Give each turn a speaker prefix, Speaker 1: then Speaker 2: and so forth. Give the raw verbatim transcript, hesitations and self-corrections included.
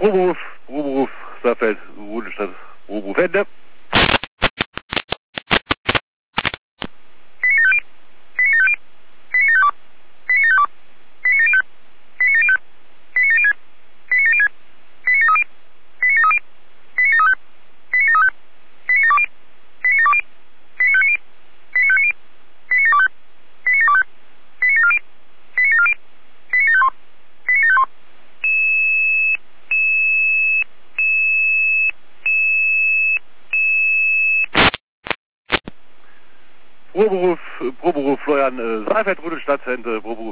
Speaker 1: Proberuf, Proberuf, Saalfeld, Ruhenstadt, Proberuf, Ende. Proberuf, Proberuf, Florian, äh, Saalfeld, Ruhenstadt, Ende, Proberuf.